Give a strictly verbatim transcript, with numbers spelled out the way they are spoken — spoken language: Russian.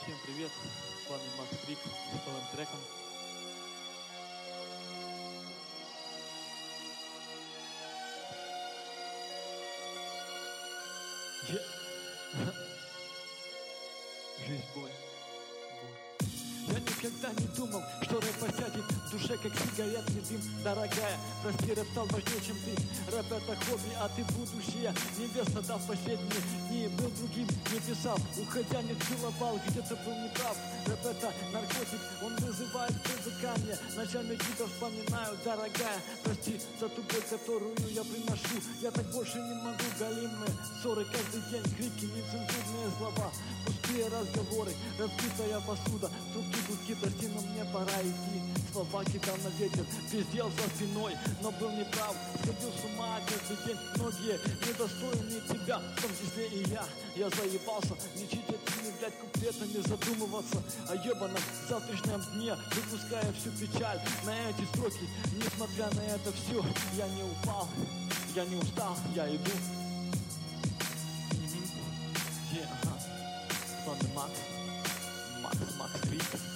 Всем привет, с вами Макс Крик с новым треком. Yeah. Жизнь боль. Я никогда не думал, что рэп посядет в душе, как сигаретный дым. Дорогая, прости, рэп стал важнее, чем ты. Рэп это хобби, а ты будущая невеста. Да, в последние дни был другим, не писал. Уходя не целовал, где-то был неправ. Рэп это наркотик, он вызывает привыкание. Ночами тебя вспоминаю, дорогая. Прости за ту боль, которую я приношу. Я так больше не могу, галимые ссоры каждый день, крики, нецензурные слова, пустые разговоры, разбитая посуда, трубки, гудки, прости, но мне пора идти. Слова кидал на ветер, пиздел за спиной, но был неправ, сходил с ума каждый день. Многие недостойны тебя, в том числе и я. Я заебался лечить этими, блядь, куплетами, задумываться о ебаном завтрашнем дне, выпуская всю печаль на эти строки. Несмотря на это все, я не упал, я не устал, я иду. Yeah, ага. С вами Макс, Макс, Макс Крик.